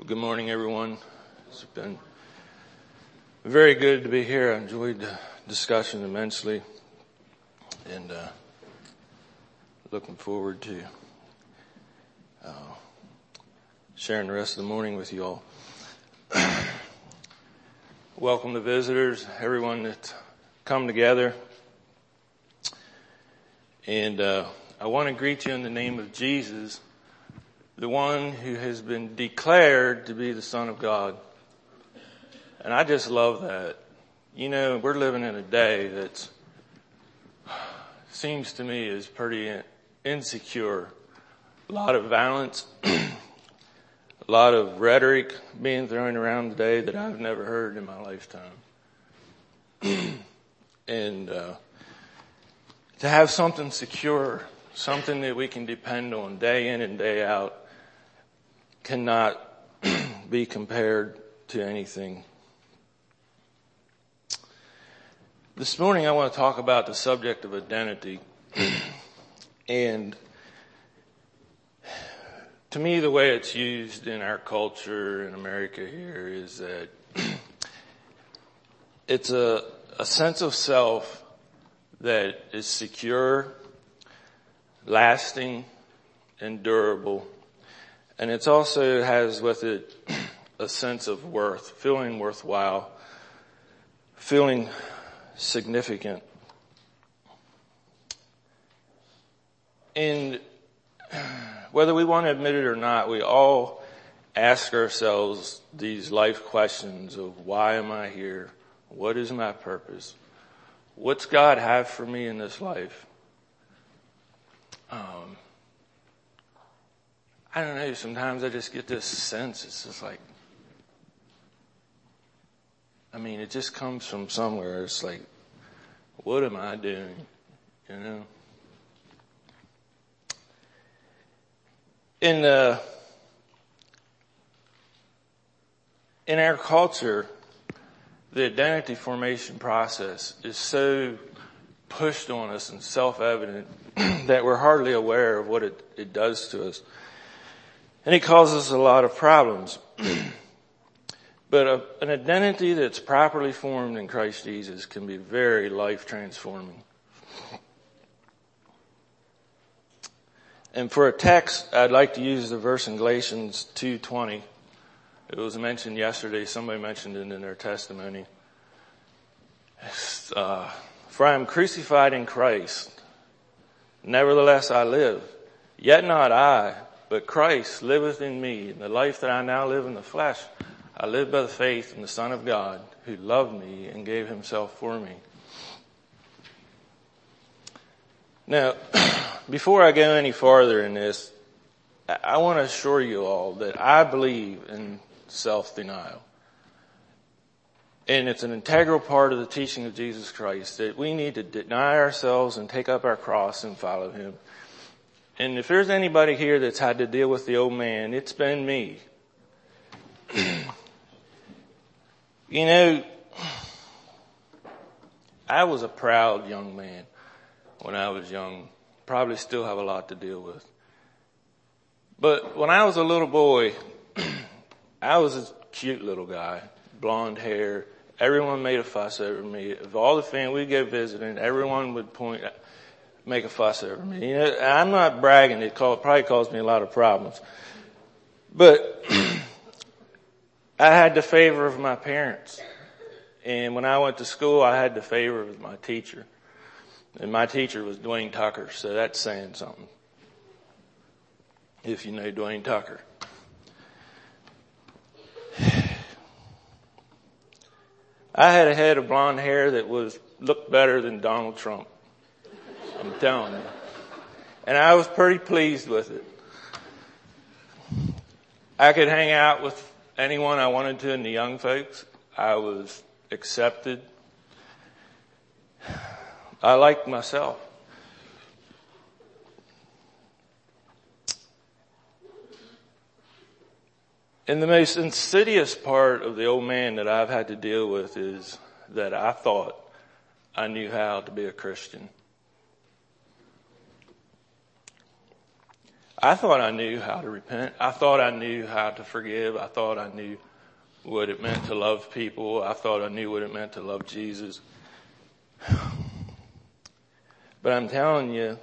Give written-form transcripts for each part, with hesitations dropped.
Good morning, everyone. It's been very good to be here. I enjoyed the discussion immensely, and looking forward to sharing the rest of the morning with you all. Welcome to visitors, everyone that's come together. And I want to greet you in the name of Jesus, the one who has been declared to be the Son of God. And I just love that. You know, we're living in a day that seems to me is pretty insecure. A lot of violence, a lot of rhetoric being thrown around today that I've never heard in my lifetime. And to have something secure, something that we can depend on day in and day out, cannot be compared to anything. This morning I want to talk about the subject of identity. And to me, the way it's used in our culture in America here is that it's a sense of self that is secure, lasting, and durable. And it also has with it a sense of worth, feeling worthwhile, feeling significant. And whether we want to admit it or not, we all ask ourselves these life questions of why am I here? What is my purpose? What's God have for me in this life? I don't know, sometimes I just get this sense, it's just like, it just comes from somewhere. It's like, what am I doing? You know? In our culture, the identity formation process is so pushed on us and self-evident that we're hardly aware of what it does to us. And it causes a lot of problems. But an identity that's properly formed in Christ Jesus can be very life-transforming. And for a text, I'd like to use the verse in Galatians 2:20. It was mentioned yesterday. Somebody mentioned it in their testimony. For I am crucified in Christ. Nevertheless I live. Yet not I, but Christ liveth in me. In the life that I now live in the flesh, I live by the faith in the Son of God, who loved me and gave himself for me. Now, before I go any farther in this, I want to assure you all that I believe in self-denial. And it's an integral part of the teaching of Jesus Christ that we need to deny ourselves and take up our cross and follow him. And if there's anybody here that's had to deal with the old man, it's been me. You know, I was a proud young man when I was young. Probably still have a lot to deal with. But when I was a little boy, I was a cute little guy, blonde hair. Everyone made a fuss over me. Of all the family, we'd go visiting, everyone would make a fuss over me. You know, I'm not bragging. It probably caused me a lot of problems. But I had the favor of my parents. And when I went to school, I had the favor of my teacher. And my teacher was Dwayne Tucker, so that's saying something. If you know Dwayne Tucker. I had a head of blonde hair that looked better than Donald Trump. I'm telling you. And I was pretty pleased with it. I could hang out with anyone I wanted to in the young folks. I was accepted. I liked myself. And the most insidious part of the old man that I've had to deal with is that I thought I knew how to be a Christian. I thought I knew how to repent. I thought I knew how to forgive. I thought I knew what it meant to love people. I thought I knew what it meant to love Jesus. But I'm telling you,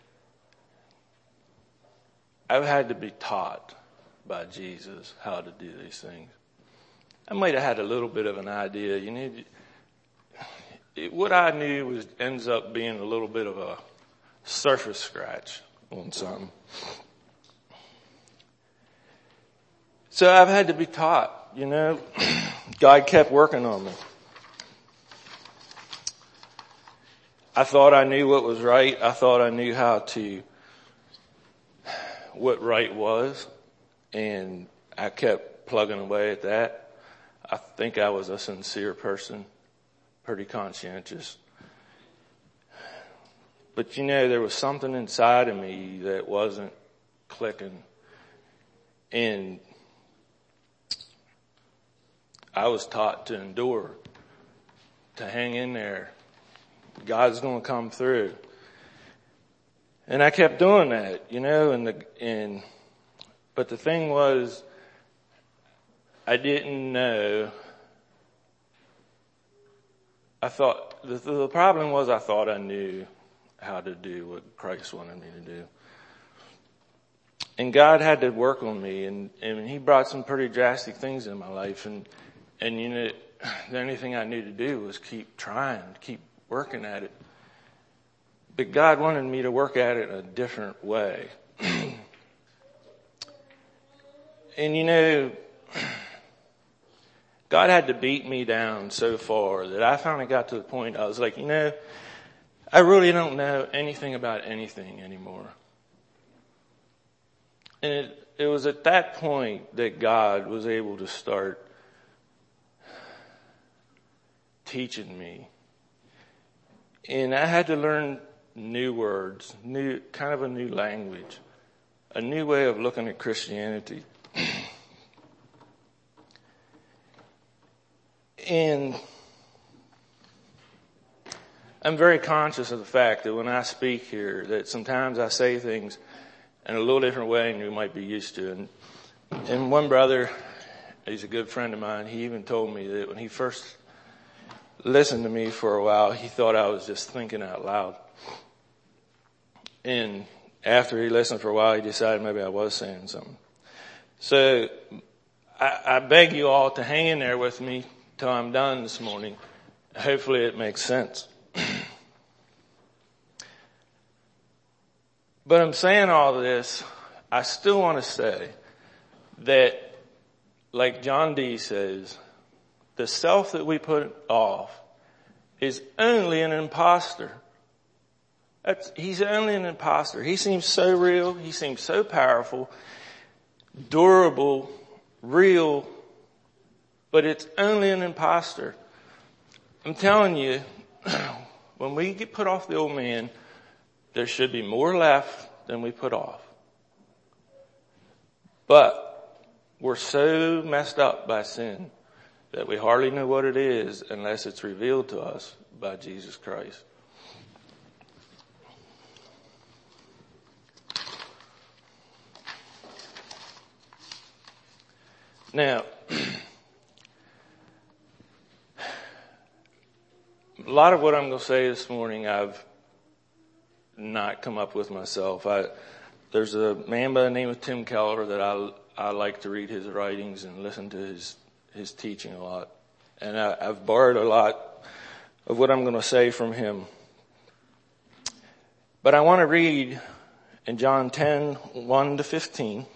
I've had to be taught by Jesus how to do these things. I might have had a little bit of an idea. What I knew ends up being a little bit of a surface scratch on something. So I've had to be taught, God kept working on me. I thought I knew what was right. I thought I knew what right was. And I kept plugging away at that. I think I was a sincere person, pretty conscientious. But there was something inside of me that wasn't clicking. And I was taught to endure, to hang in there. God's going to come through. And I kept doing that, but the thing was, I didn't know. The problem was I thought I knew how to do what Christ wanted me to do. And God had to work on me, and He brought some pretty drastic things in my life, and the only thing I knew to do was keep trying, keep working at it. But God wanted me to work at it a different way. And God had to beat me down so far that I finally got to the point I was like, I really don't know anything about anything anymore. And it was at that point that God was able to start teaching me. And I had to learn new words, kind of a new language, a new way of looking at Christianity. And I'm very conscious of the fact that when I speak here, that sometimes I say things in a little different way than you might be used to. And one brother, he's a good friend of mine, he even told me that when he first listened to me for a while, he thought I was just thinking out loud. And after he listened for a while, he decided maybe I was saying something. So I beg you all to hang in there with me till I'm done this morning. Hopefully it makes sense. But I'm saying all this, I still want to say that, like John Dee says, the self that we put off is only an imposter. He's only an imposter. He seems so real. He seems so powerful, durable, real, but it's only an imposter. I'm telling you, when we get put off the old man, there should be more left than we put off. But we're so messed up by sin that we hardly know what it is unless it's revealed to us by Jesus Christ. Now, a lot of what I'm going to say this morning, I've not come up with myself. There's a man by the name of Tim Keller that I like to read his writings and listen to his teaching a lot. And I've borrowed a lot of what I'm going to say from him. But I want to read in John 10:1-15.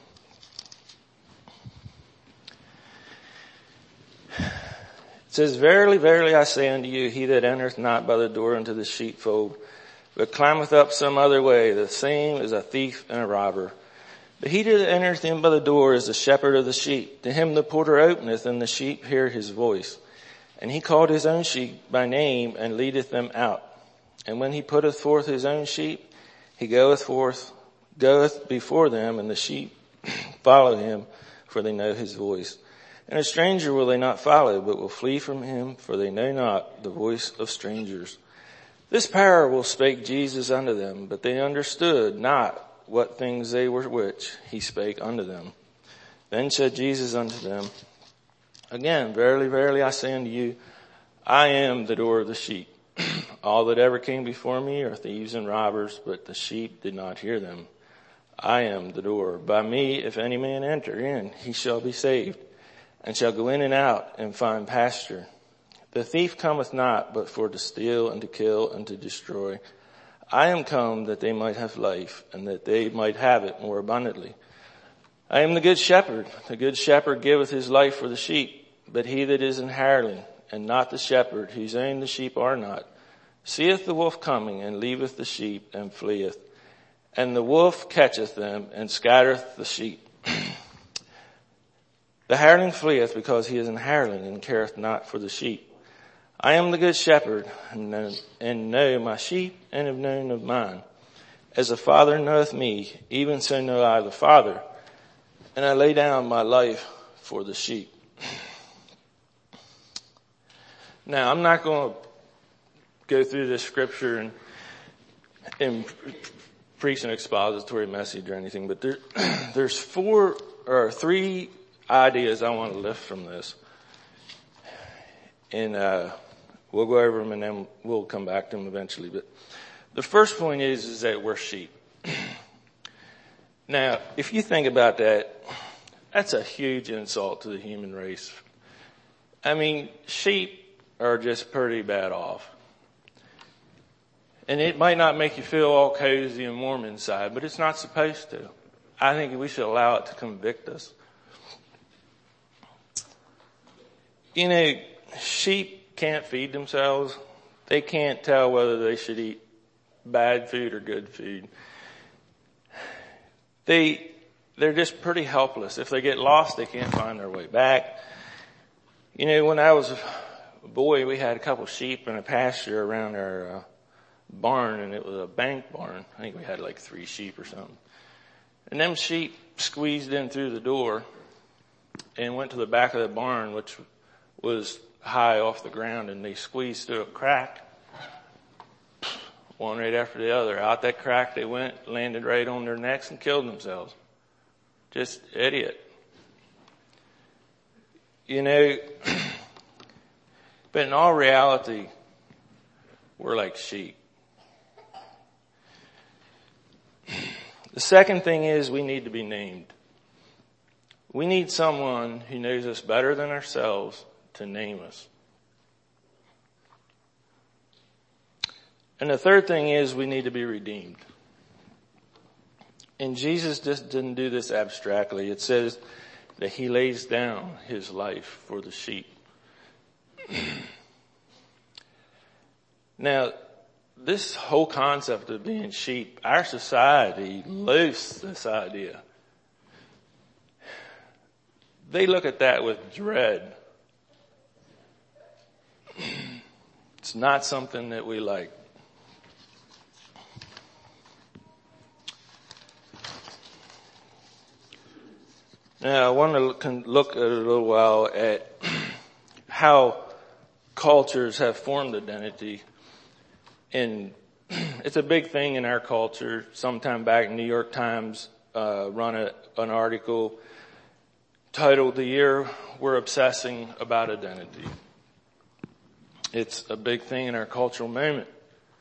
It says, "Verily, verily, I say unto you, he that entereth not by the door into the sheepfold, but climbeth up some other way, the same is a thief and a robber. But he that entereth in by the door is the shepherd of the sheep. To him the porter openeth, and the sheep hear his voice. And he called his own sheep by name, and leadeth them out. And when he putteth forth his own sheep, he goeth before them, and the sheep follow him, for they know his voice. And a stranger will they not follow, but will flee from him, for they know not the voice of strangers. This parable spake Jesus unto them, but they understood not what things they were which he spake unto them. Then said Jesus unto them, Again, verily, verily, I say unto you, I am the door of the sheep. All that ever came before me are thieves and robbers, but the sheep did not hear them. I am the door. By me, if any man enter in, he shall be saved, and shall go in and out and find pasture. The thief cometh not, but for to steal and to kill and to destroy. I am come that they might have life, and that they might have it more abundantly. I am the good shepherd. The good shepherd giveth his life for the sheep. But he that is an hireling, and not the shepherd, whose own the sheep are not, seeth the wolf coming, and leaveth the sheep, and fleeth. And the wolf catcheth them, and scattereth the sheep. The hireling fleeth, because he is an hireling, and careth not for the sheep. I am the good shepherd, and know my sheep, and have known of mine. As the Father knoweth me, even so know I the Father, and I lay down my life for the sheep. Now, I'm not going to go through this scripture and preach an expository message or anything, but there's three ideas I want to lift from this. And we'll go over them and then we'll come back to them eventually. But the first point is that we're sheep. Now, if you think about that, that's a huge insult to the human race. I mean, sheep are just pretty bad off. And it might not make you feel all cozy and warm inside, but it's not supposed to. I think we should allow it to convict us. You know, sheep can't feed themselves. They can't tell whether they should eat bad food or good food. They're just pretty helpless. If they get lost, they can't find their way back. You know, when I was a boy, we had a couple sheep in a pasture around our barn, and it was a bank barn. I think we had like 3 sheep or something. And them sheep squeezed in through the door and went to the back of the barn, which was high off the ground, and they squeezed through a crack, one right after the other. Out that crack they went, landed right on their necks and killed themselves. Just idiot. You know, but in all reality, we're like sheep. The second thing is we need to be named. We need someone who knows us better than ourselves to name us. And the third thing is we need to be redeemed. And Jesus just didn't do this abstractly. It says that he lays down his life for the sheep. Now, this whole concept of being sheep, our society loathes this idea. They look at that with dread. It's not something that we like. Now, I want to look at a little while at how cultures have formed identity. And it's a big thing in our culture. Sometime back, New York Times run an article titled "The Year We're Obsessing About Identity." It's a big thing in our cultural moment.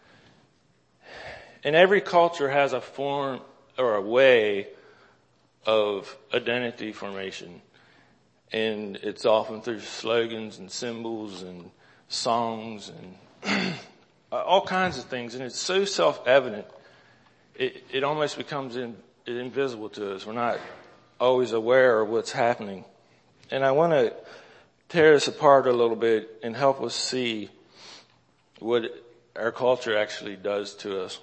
And every culture has a form or a way of identity formation. And it's often through slogans and symbols and songs and all kinds of things. And it's so self-evident, it almost becomes invisible to us. We're not always aware of what's happening. And I want to tear this apart a little bit and help us see what our culture actually does to us.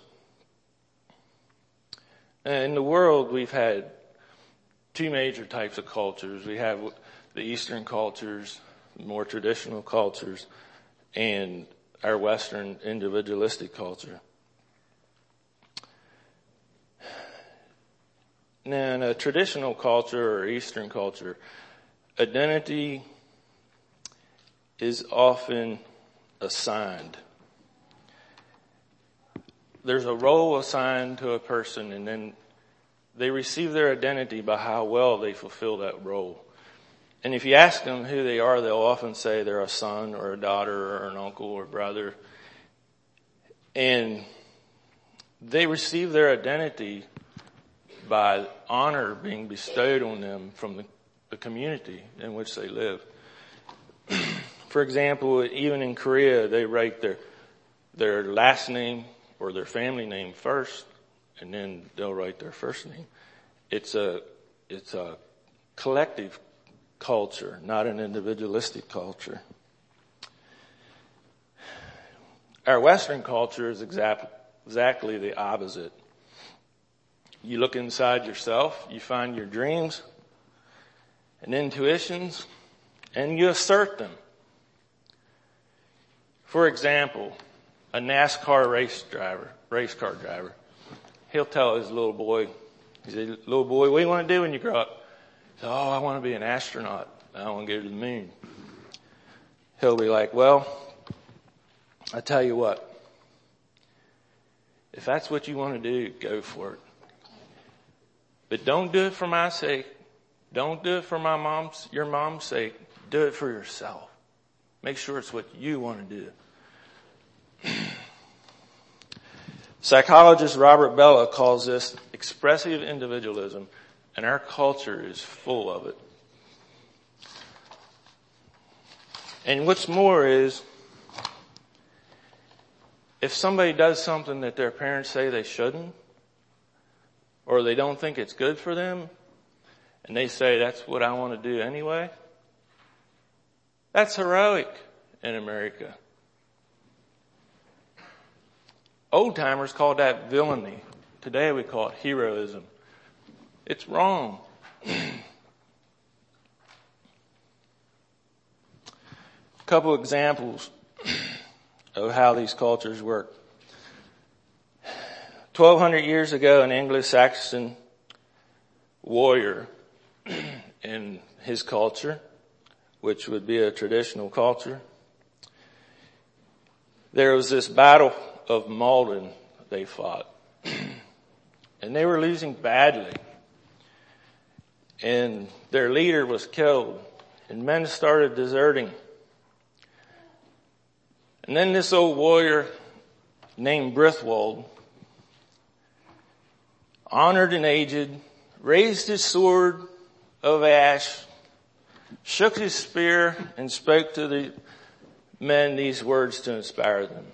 In the world, we've had 2 major types of cultures. We have the Eastern cultures, more traditional cultures, and our Western individualistic culture. Now, in a traditional culture or Eastern culture, identity is often assigned. There's a role assigned to a person, and then They receive their identity by how well they fulfill that role. And if you ask them who they are, they'll often say they're a son or a daughter or an uncle or brother. And they receive their identity by honor being bestowed on them from the community in which they live. For example, even in Korea, they write their last name or their family name first, and then they'll write their first name. It's a collective culture, not an individualistic culture. Our Western culture is exactly the opposite. You look inside yourself, you find your dreams and intuitions, and you assert them. For example, a NASCAR race car driver, he'll tell his little boy, he said, "Little boy, what do you want to do when you grow up?" He said, "Oh, I want to be an astronaut. I want to go to the moon." He'll be like, "Well, I tell you what, if that's what you want to do, go for it. But don't do it for my sake. Don't do it for your mom's sake. Do it for yourself. Make sure it's what you want to do." Psychologist Robert Bellah calls this expressive individualism, and our culture is full of it. And what's more is, if somebody does something that their parents say they shouldn't, or they don't think it's good for them, and they say, "That's what I want to do anyway," that's heroic in America. Old timers called that villainy. Today we call it heroism. It's wrong. A couple examples of how these cultures work. 1,200 years ago, an Anglo-Saxon warrior in his culture, which would be a traditional culture, there was this battle of Maldon they fought. And they were losing badly. And their leader was killed. And men started deserting. And then this old warrior named Brithwold, honored and aged, raised his sword of ash, shook his spear, and spoke to the men these words to inspire them.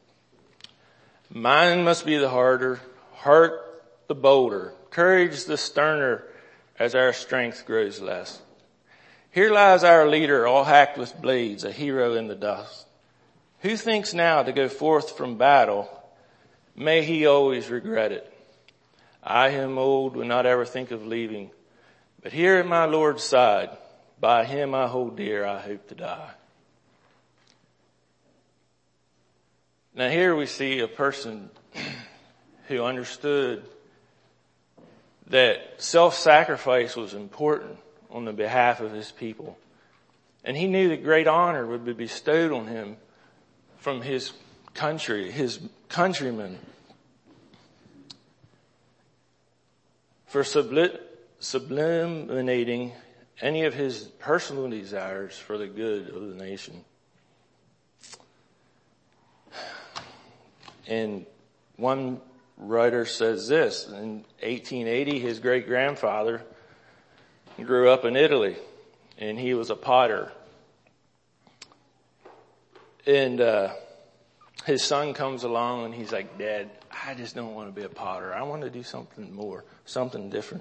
"Mind must be the harder, heart the bolder, courage the sterner as our strength grows less. Here lies our leader all hacked with blades, a hero in the dust. Who thinks now to go forth from battle, may he always regret it. I, him old, would not ever think of leaving, but here at my Lord's side, by him I hold dear, I hope to die." Now here we see a person who understood that self-sacrifice was important on the behalf of his people. And he knew that great honor would be bestowed on him from his country, his countrymen, for sublimating any of his personal desires for the good of the nation. And one writer says this: in 1880, his great-grandfather grew up in Italy, and he was a potter. And his son comes along, and he's like, "Dad, I just don't want to be a potter. I want to do something more, something different."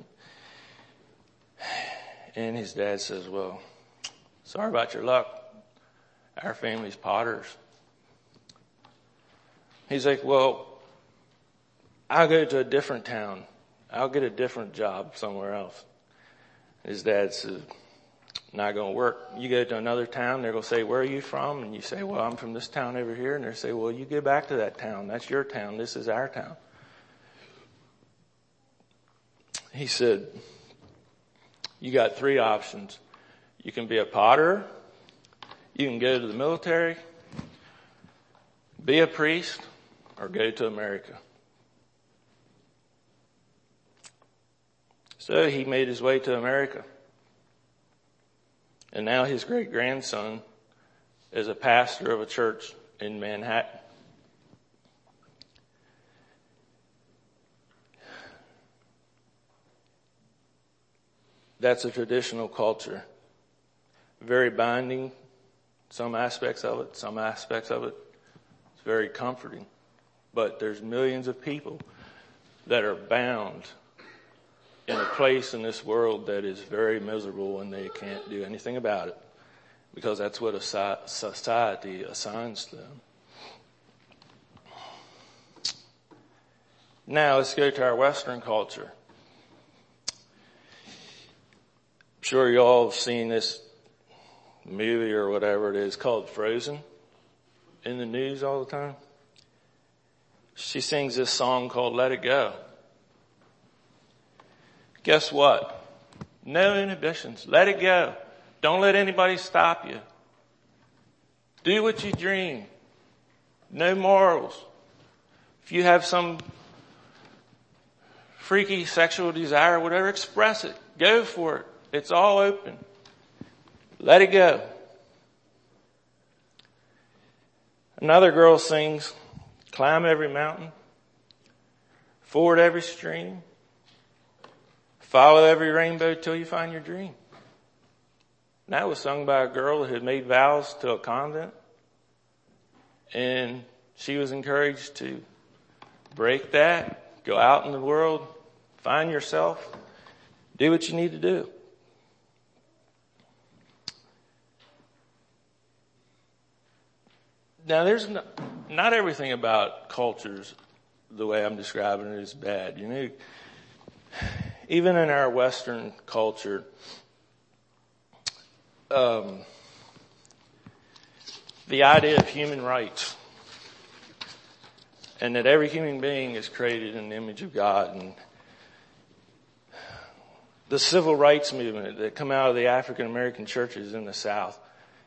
And his dad says, "Well, sorry about your luck. Our family's potters." He's like, "Well, I'll go to a different town. I'll get a different job somewhere else." His dad says, "Not going to work. You go to another town, they're going to say, 'Where are you from?' And you say, 'Well, I'm from this town over here.' And they say, 'Well, you go back to that town. That's your town. This is our town.'" He said, "You got three options. You can be a potter, you can go to the military, be a priest, or go to America." So he made his way to America. And now his great-grandson is a pastor of a church in Manhattan. That's a traditional culture. Very binding, some aspects of it. Some aspects of it, it's very comforting. But there's millions of people that are bound in a place in this world that is very miserable and they can't do anything about it because that's what a society assigns to them. Now let's go to our Western culture. I'm sure you all have seen this movie or whatever it is called Frozen in the news all the time. She sings this song called Let It Go. Guess what? No inhibitions. Let it go. Don't let anybody stop you. Do what you dream. No morals. If you have some freaky sexual desire, whatever, express it. Go for it. It's all open. Let it go. Another girl sings, climb every mountain, ford every stream, follow every rainbow till you find your dream. And that was sung by a girl who had made vows to a convent. And she was encouraged to break that, go out in the world, find yourself, do what you need to do. Now there's not everything about cultures the way I'm describing it is bad. You know, even in our Western culture, the idea of human rights and that every human being is created in the image of God, and the civil rights movement that come out of the African American churches in the South,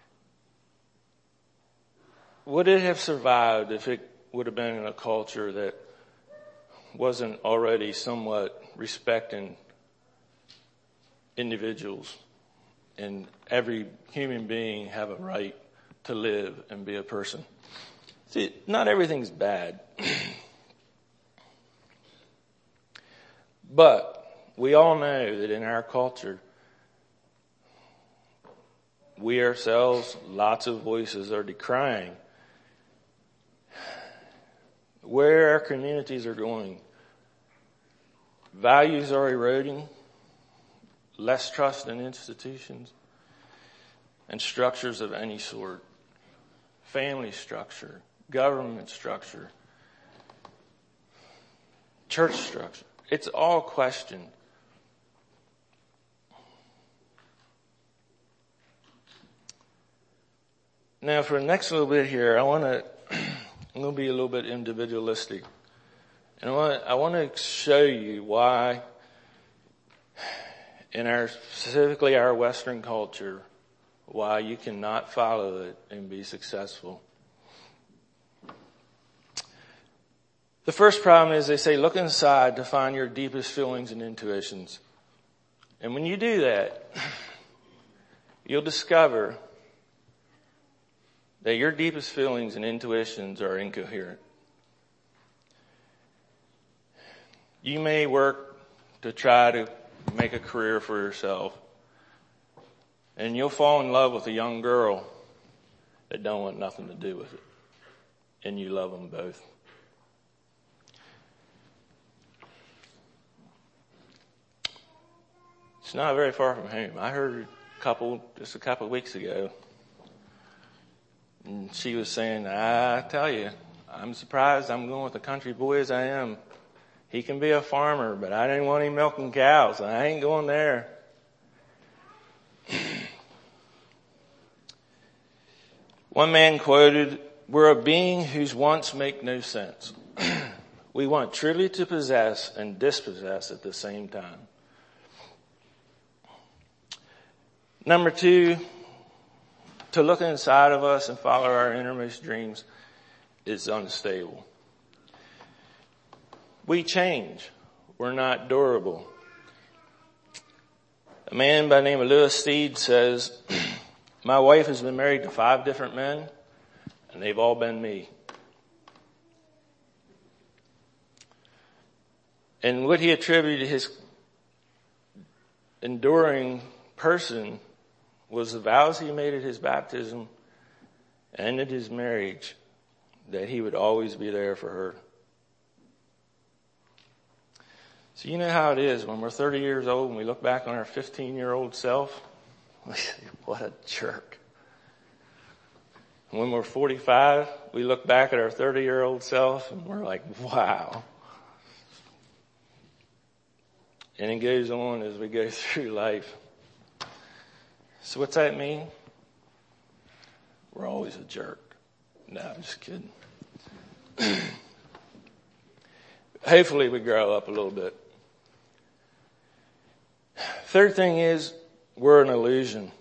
would it have survived if it would have been in a culture that wasn't already somewhat respecting individuals and every human being have a right to live and be a person? See, not everything's bad. But we all know that in our culture, we ourselves, lots of voices are decrying where our communities are going. Values are eroding, less trust in institutions and structures of any sort. Family structure, government structure, church structure. It's all questioned. Now for the next little bit here, I'm going to be a little bit individualistic. And I want to show you why in specifically our Western culture, why you cannot follow it and be successful. The first problem is they say, look inside to find your deepest feelings and intuitions. And when you do that, you'll discover that your deepest feelings and intuitions are incoherent. You may work to try to make a career for yourself, and you'll fall in love with a young girl that don't want nothing to do with it, and you love them both. It's not very far from home. I heard just a couple of weeks ago, and she was saying, I tell you, I'm surprised I'm going with a country boy as I am. He can be a farmer, but I didn't want him milking cows. I ain't going there. One man quoted, we're a being whose wants make no sense. We want truly to possess and dispossess at the same time. Number 2, to look inside of us and follow our innermost dreams is unstable. We change. We're not durable. A man by the name of Lewis Steed says, my wife has been married to 5 different men, and they've all been me. And what he attributed his enduring person was the vows he made at his baptism and at his marriage, that he would always be there for her. So you know how it is when we're 30 years old and we look back on our 15-year-old self, we say, what a jerk. And when we're 45, we look back at our 30-year-old self and we're like, wow. And it goes on as we go through life. So what's that mean? We're always a jerk. No, I'm just kidding. Hopefully we grow up a little bit. Third thing is, we're an illusion.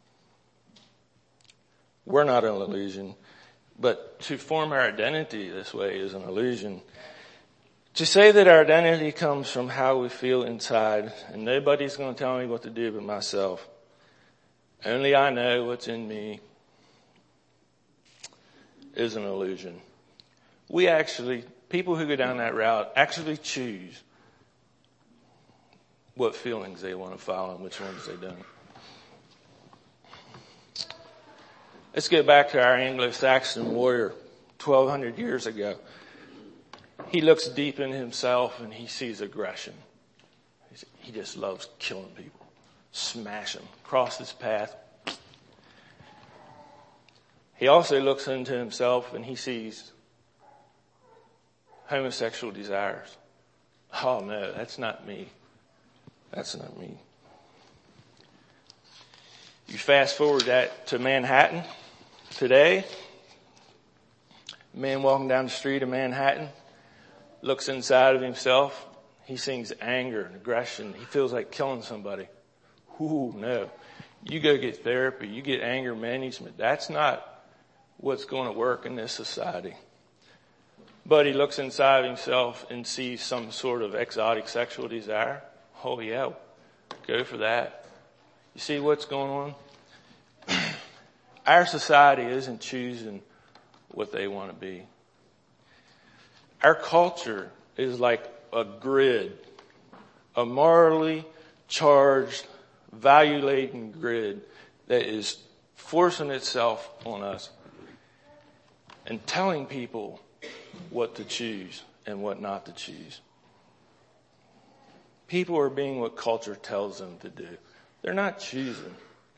We're not an illusion, but to form our identity this way is an illusion. To say that our identity comes from how we feel inside, and nobody's going to tell me what to do but myself. Only I know what's in me, is an illusion. People who go down that route actually choose what feelings they want to follow and which ones they don't. Let's get back to our Anglo-Saxon warrior 1,200 years ago. He looks deep in himself and he sees aggression. He just loves killing people, smash them, cross his path. He also looks into himself and he sees homosexual desires. Oh no, that's not me. That's not me. You fast forward that to Manhattan today. A man walking down the street of Manhattan looks inside of himself. He sees anger and aggression. He feels like killing somebody. Ooh, no. You go get therapy. You get anger management. That's not what's going to work in this society. But he looks inside of himself and sees some sort of exotic sexual desire. Oh yeah, go for that. You see what's going on? Our society isn't choosing what they want to be. Our culture is like a grid, a morally charged, value-laden grid that is forcing itself on us and telling people what to choose and what not to choose. People are being what culture tells them to do. They're not choosing.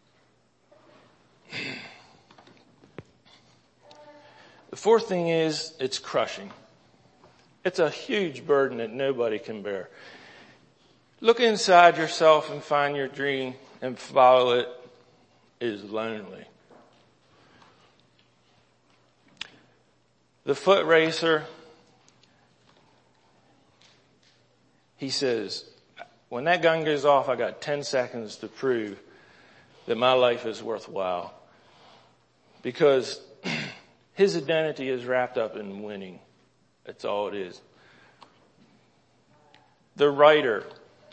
The fourth thing is, it's crushing. It's a huge burden that nobody can bear. Look inside yourself and find your dream and follow it is lonely. The foot racer, he says, when that gun goes off, I got 10 seconds to prove that my life is worthwhile. Because his identity is wrapped up in winning. That's all it is. The writer,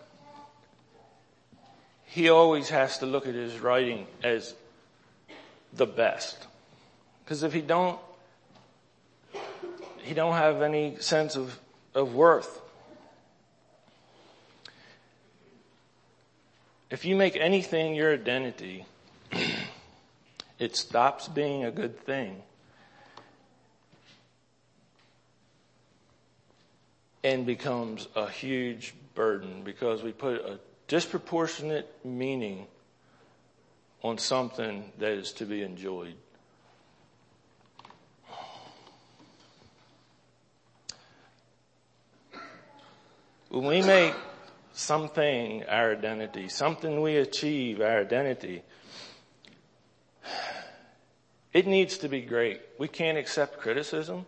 he always has to look at his writing as the best. Because if he don't have any sense of worth. If you make anything your identity, it stops being a good thing and becomes a huge burden because we put a disproportionate meaning on something that is to be enjoyed. When we make something our identity, something we achieve our identity, it needs to be great. We can't accept criticism.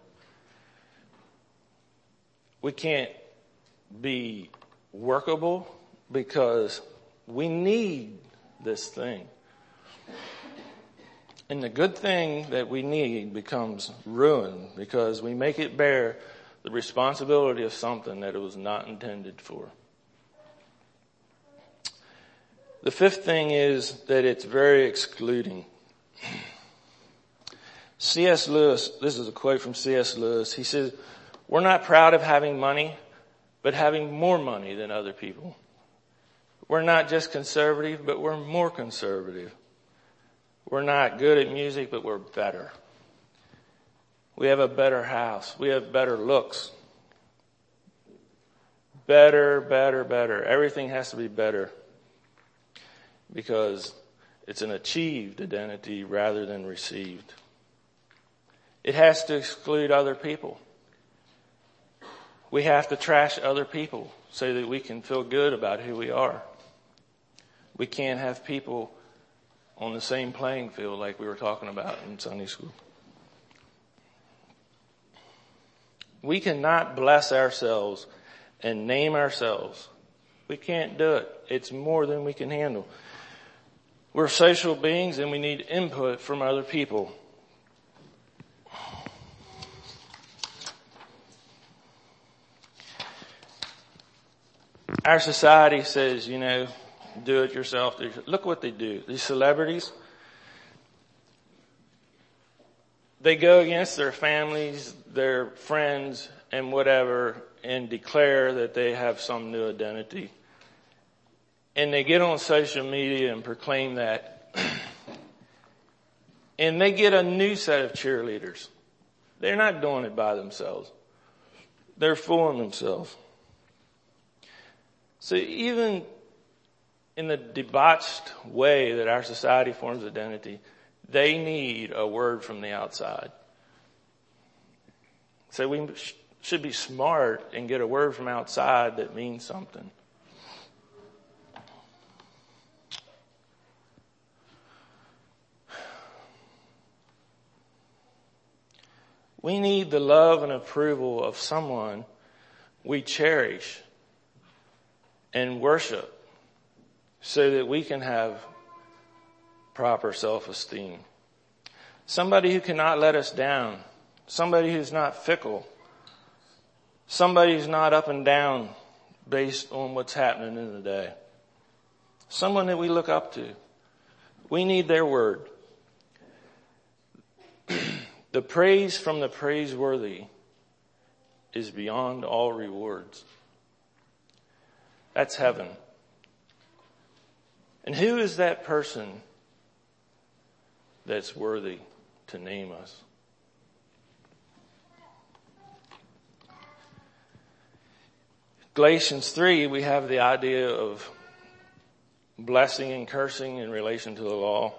We can't be workable because we need this thing. And the good thing that we need becomes ruined because we make it bear the responsibility of something that it was not intended for. The fifth thing is that it's very excluding. C.S. Lewis, this is a quote from C.S. Lewis. He says, "We're not proud of having money, but having more money than other people. We're not just conservative, but we're more conservative. We're not good at music, but we're better. We have a better house. We have better looks. Better, better, better. Everything has to be better because it's an achieved identity rather than received. It has to exclude other people. We have to trash other people so that we can feel good about who we are. We can't have people on the same playing field like we were talking about in Sunday school. We cannot bless ourselves and name ourselves. We can't do it. It's more than we can handle. We're social beings and we need input from other people. Our society says, do it yourself. Look what they do. These celebrities, they go against their families, their friends, and whatever, and declare that they have some new identity. And they get on social media and proclaim that. And they get a new set of cheerleaders. They're not doing it by themselves. They're fooling themselves. So even in the debauched way that our society forms identity, they need a word from the outside. So we should be smart and get a word from outside that means something. We need the love and approval of someone we cherish and worship so that we can have proper self-esteem. Somebody who cannot let us down. Somebody who's not fickle. Somebody who's not up and down based on what's happening in the day. Someone that we look up to. We need their word. The praise from the praiseworthy is beyond all rewards. That's heaven. And who is that person that's worthy to name us? Galatians 3, we have the idea of blessing and cursing in relation to the law.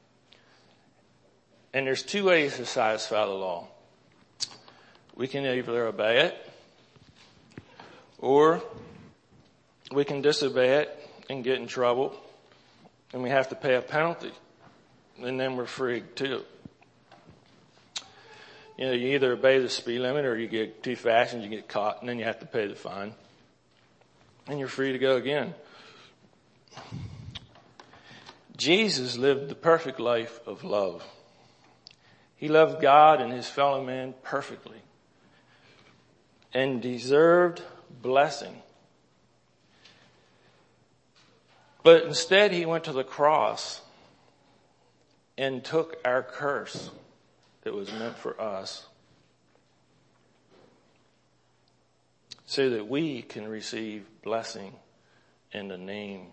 And there's two ways to satisfy the law. We can either obey it, or we can disobey it and get in trouble, and we have to pay a penalty, and then we're free too. You either obey the speed limit or you get too fast and you get caught, and then you have to pay the fine, and you're free to go again. Jesus lived the perfect life of love. He loved God and his fellow man perfectly and deserved blessing. But instead he went to the cross and took our curse that was meant for us so that we can receive blessing in the name.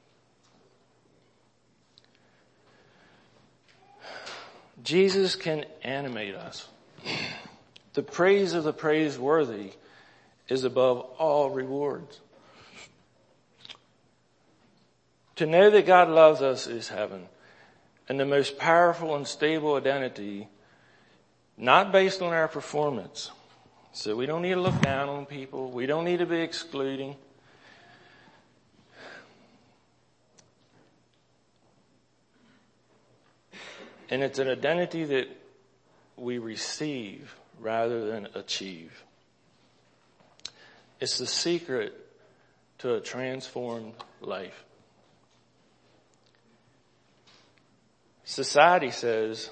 Jesus can animate us. The praise of the praiseworthy is above all rewards. To know that God loves us is heaven. And the most powerful and stable identity, not based on our performance. So we don't need to look down on people. We don't need to be excluding. And it's an identity that we receive rather than achieve. It's the secret to a transformed life. Society says,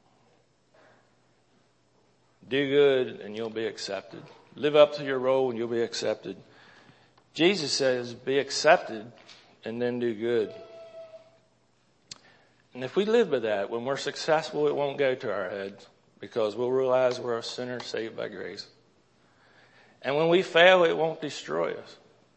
do good and you'll be accepted. Live up to your role and you'll be accepted. Jesus says, be accepted and then do good. And if we live by that, when we're successful, it won't go to our heads because we'll realize we're a sinner saved by grace. And when we fail, it won't destroy us.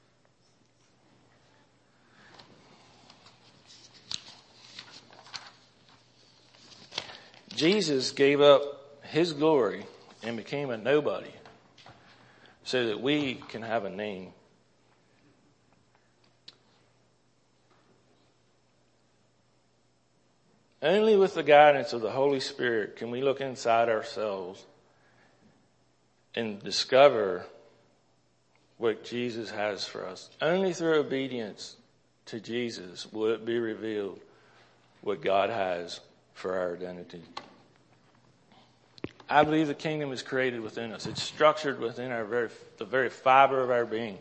Jesus gave up his glory and became a nobody so that we can have a name. Only with the guidance of the Holy Spirit can we look inside ourselves and discover what Jesus has for us. Only through obedience to Jesus will it be revealed what God has for our identity. I believe the kingdom is created within us. It's structured within the very fiber of our being.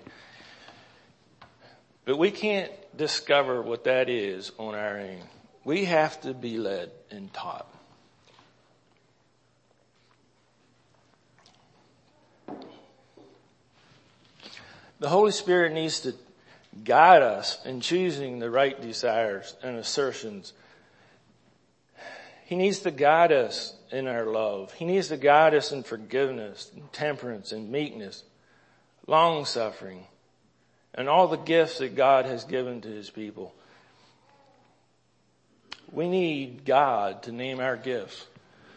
But we can't discover what that is on our own. We have to be led and taught. The Holy Spirit needs to guide us in choosing the right desires and assertions. He needs to guide us in our love. He needs to guide us in forgiveness, and temperance, and meekness, long-suffering, and all the gifts that God has given to his people. We need God to name our gifts.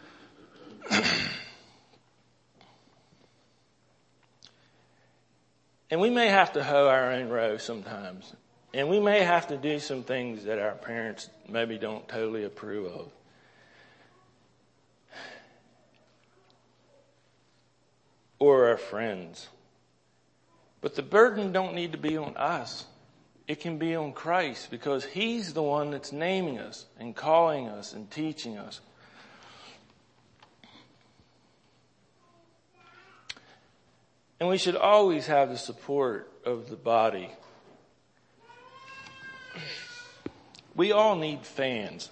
And we may have to hoe our own row sometimes. And we may have to do some things that our parents maybe don't totally approve of. Or our friends. But the burden don't need to be on us. It can be on Christ because he's the one that's naming us and calling us and teaching us. And we should always have the support of the body. We all need fans.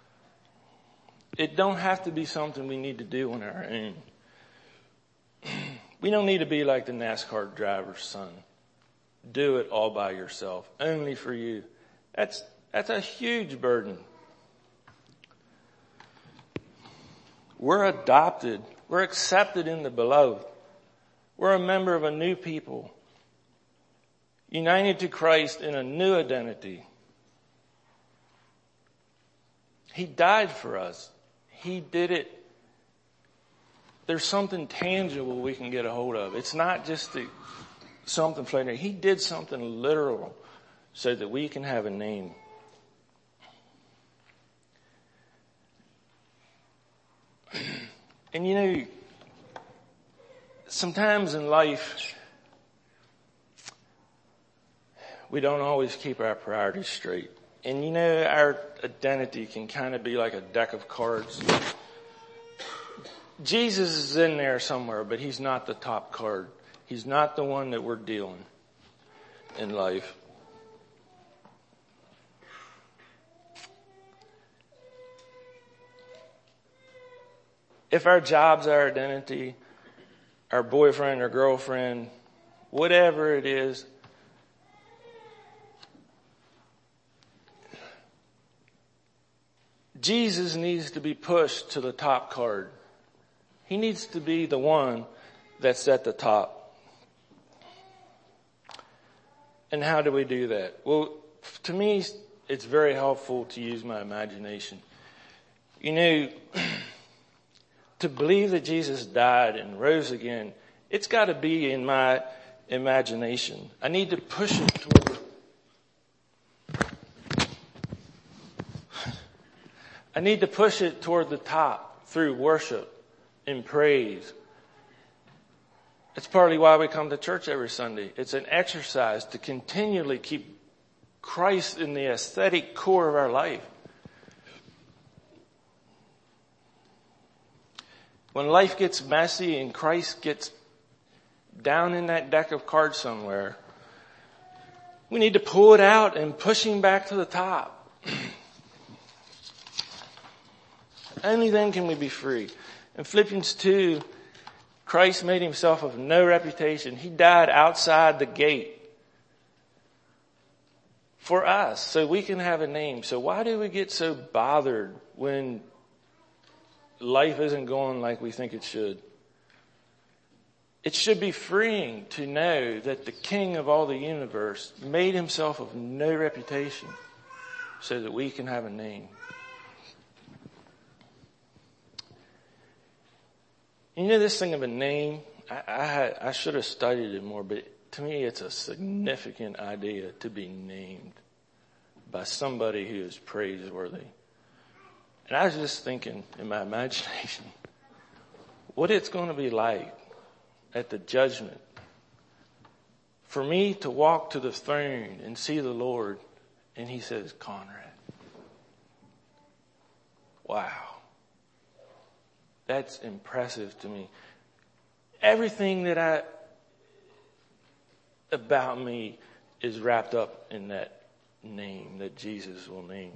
It don't have to be something we need to do on our own. We don't need to be like the NASCAR driver's son. Do it all by yourself, only for you. That's a huge burden. We're adopted. We're accepted in the beloved. We're a member of a new people, united to Christ in a new identity. He died for us. He did it. There's something tangible we can get a hold of. It's not just something floating. He did something literal so that we can have a name. And you know, sometimes in life, we don't always keep our priorities straight. And you know, our identity can kind of be like a deck of cards. Jesus is in there somewhere, but he's not the top card. He's not the one that we're dealing in life. If our job's our identity, our boyfriend or girlfriend, whatever it is, Jesus needs to be pushed to the top card. He needs to be the one that's at the top. And how do we do that? Well, to me, it's very helpful to use my imagination. You know, to believe that Jesus died and rose again, it's got to be in my imagination. I need to push it toward the top through worship and praise. It's partly why we come to church every Sunday. It's an exercise to continually keep Christ in the aesthetic core of our life. When life gets messy and Christ gets down in that deck of cards somewhere, we need to pull it out and push him back to the top. Only then can we be free. In Philippians 2, Christ made himself of no reputation. He died outside the gate for us so we can have a name. So why do we get so bothered when life isn't going like we think it should? It should be freeing to know that the King of all the universe made himself of no reputation so that we can have a name. You know, this thing of a name, I should have studied it more, but to me it's a significant idea to be named by somebody who is praiseworthy. And I was just thinking in my imagination what it's going to be like at the judgment for me to walk to the throne and see the Lord and he says, Conrad. Wow. That's impressive to me. Everything about me is wrapped up in that name that Jesus will name.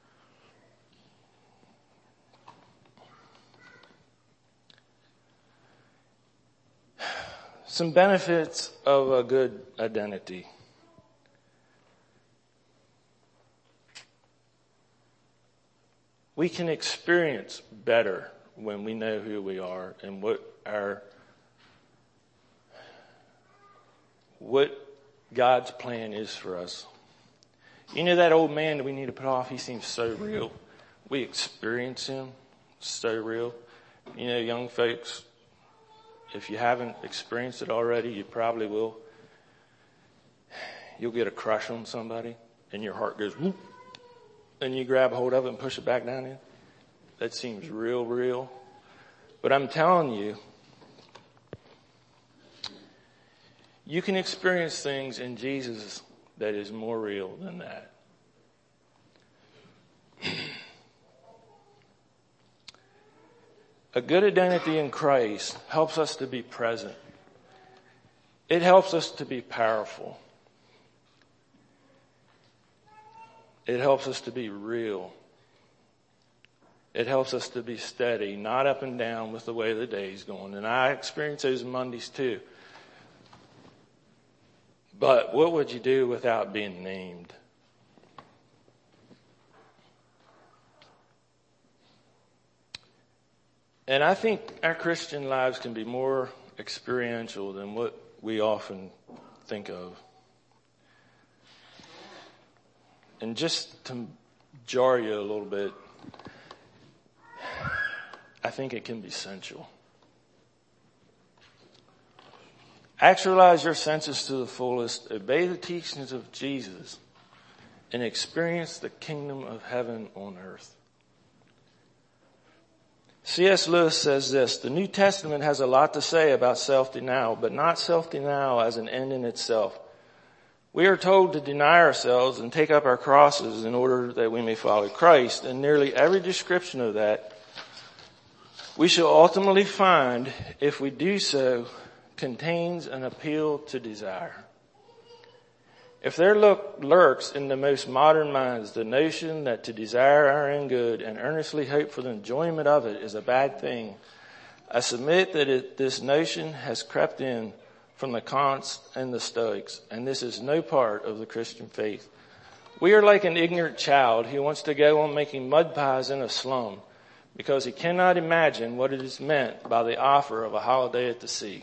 Some benefits of a good identity. We can experience better when we know who we are and what God's plan is for us. You know that old man that we need to put off? He seems so real. We experience him so real. You know, young folks, if you haven't experienced it already, you probably will. You'll get a crush on somebody and your heart goes whoop, and you grab hold of it and push it back down in. That seems real. But I'm telling you, you can experience things in Jesus that is more real than that. A good identity in Christ helps us to be present. It helps us to be powerful. It helps us to be real. It helps us to be steady, not up and down with the way the day's going. And I experience those Mondays too. But what would you do without being named? And I think our Christian lives can be more experiential than what we often think of. And just to jar you a little bit, I think it can be sensual. Actualize your senses to the fullest, obey the teachings of Jesus, and experience the kingdom of heaven on earth. C.S. Lewis says this, the New Testament has a lot to say about self-denial, but not self-denial as an end in itself. We are told to deny ourselves and take up our crosses in order that we may follow Christ, and nearly every description of that we shall ultimately find, if we do so, contains an appeal to desire. If there lurks in the most modern minds the notion that to desire our own good and earnestly hope for the enjoyment of it is a bad thing, I submit that this notion has crept in from the Kants and the Stoics, and this is no part of the Christian faith. We are like an ignorant child who wants to go on making mud pies in a slum because he cannot imagine what it is meant by the offer of a holiday at the sea.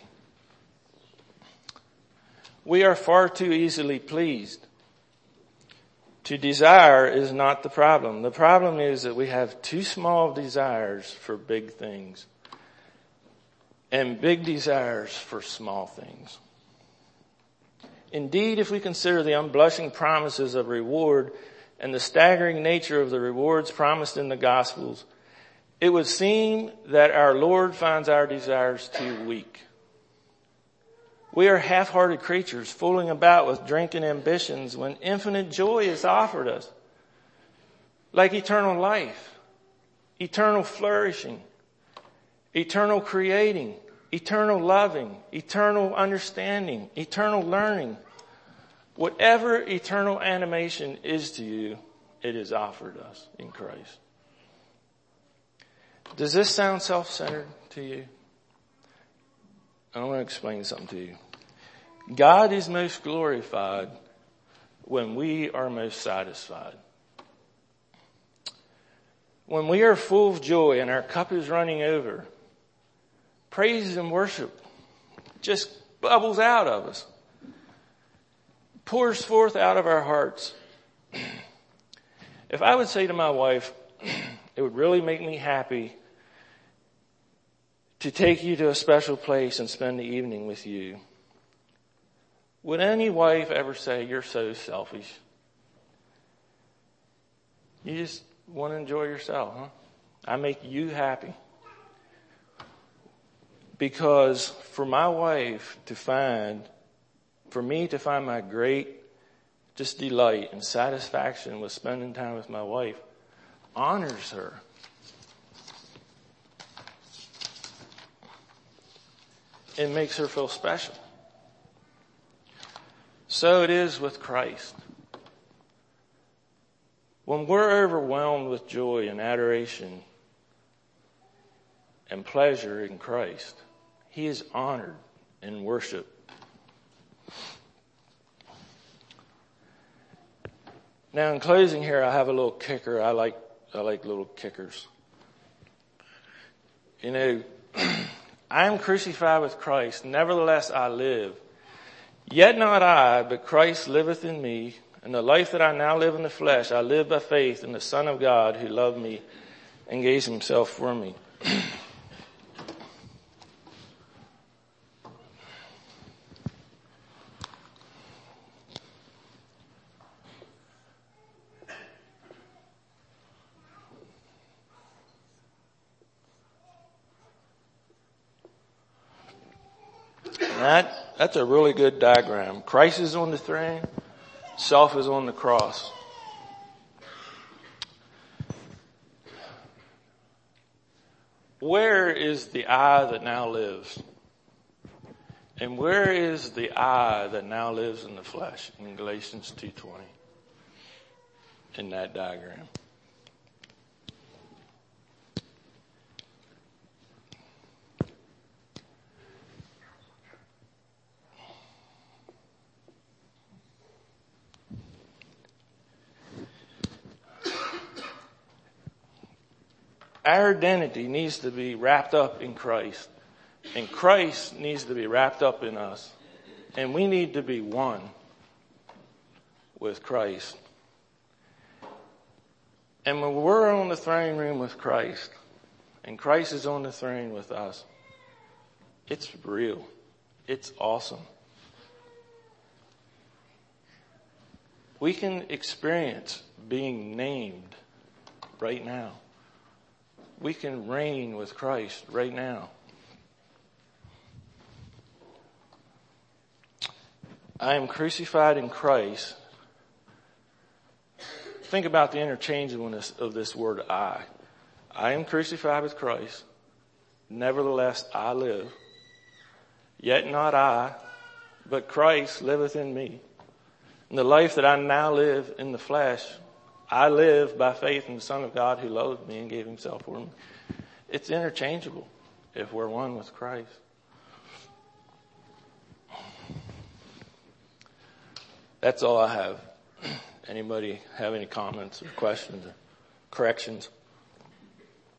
We are far too easily pleased. To desire is not the problem. The problem is that we have too small desires for big things and big desires for small things. Indeed, if we consider the unblushing promises of reward and the staggering nature of the rewards promised in the Gospels, it would seem that our Lord finds our desires too weak. We are half-hearted creatures fooling about with drinking ambitions when infinite joy is offered us, like eternal life, eternal flourishing, eternal creating, eternal loving, eternal understanding, eternal learning. Whatever eternal animation is to you, it is offered us in Christ. Does this sound self-centered to you? I want to explain something to you. God is most glorified when we are most satisfied. When we are full of joy and our cup is running over, praise and worship just bubbles out of us, pours forth out of our hearts. If I would say to my wife, it would really make me happy to take you to a special place and spend the evening with you, would any wife ever say, you're so selfish? You just want to enjoy yourself, huh? I make you happy. Because for my wife for me to find my great just delight and satisfaction with spending time with my wife honors her. It makes her feel special. So it is with Christ. When we're overwhelmed with joy and adoration and pleasure in Christ, He is honored in worship. Now in closing here, I have a little kicker. I like little kickers. You know, I am crucified with Christ, nevertheless I live. Yet not I, but Christ liveth in me. And the life that I now live in the flesh, I live by faith in the Son of God who loved me and gave Himself for me. That's a really good diagram. Christ is on the throne. Self is on the cross. Where is the I that now lives? And where is the I that now lives in the flesh in Galatians 2:20? In that diagram. Our identity needs to be wrapped up in Christ. And Christ needs to be wrapped up in us. And we need to be one with Christ. And when we're on the throne room with Christ, and Christ is on the throne with us, it's real. It's awesome. We can experience being named right now. We can reign with Christ right now. I am crucified in Christ. Think about the interchangeableness of this word I. I am crucified with Christ. Nevertheless, I live. Yet not I, but Christ liveth in me. And the life that I now live in the flesh, I live by faith in the Son of God who loved me and gave Himself for me. It's interchangeable if we're one with Christ. That's all I have. Anybody have any comments or questions or corrections?